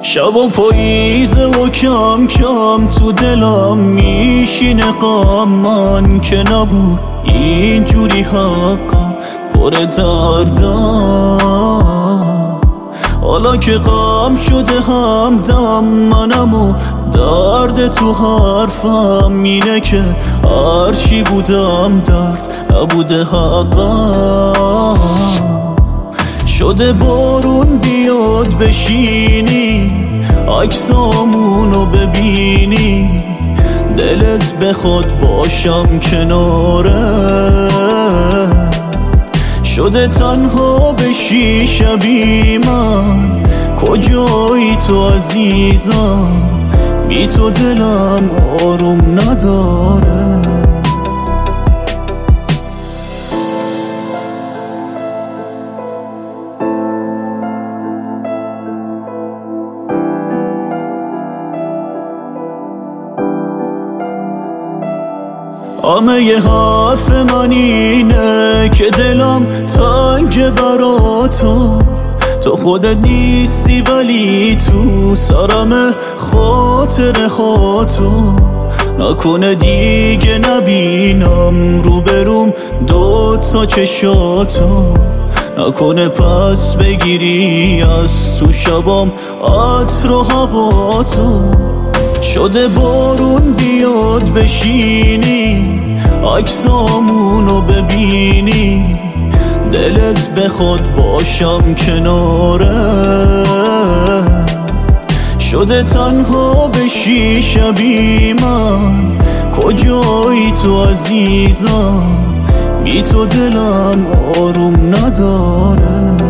شب و پاییزه و کم کم تو دلم میشینه غم، من که نبود اینجوری حقم پر دردم. حالا که غم شده همدم منم و درد تو حرفم اینه که هرچی بودم درد نبوده حقم. شده بارون بیاد بشینی عکسامونو ببینی، دلت بخواد باشم کناره. شده تنها بشی شبی من، کجایی تو عزیزم؟ بی تو دلم آروم نداره. همه ی حرف من اینه که دلم تنگ برا تو خودت نیستی ولی تو سرم خاطره ها تو. نکنه دیگه نبینم روبروم دوتا چشاتو، نکنه پس بگیری از تو شبام عطر و هوا تو. شده بارون بیاد بشینی عکسامونو ببینی، دلت بخواد باشم کناره. شده تنها بشی شبی من، کجایی تو عزیزم؟ بی تو دلم آروم نداره.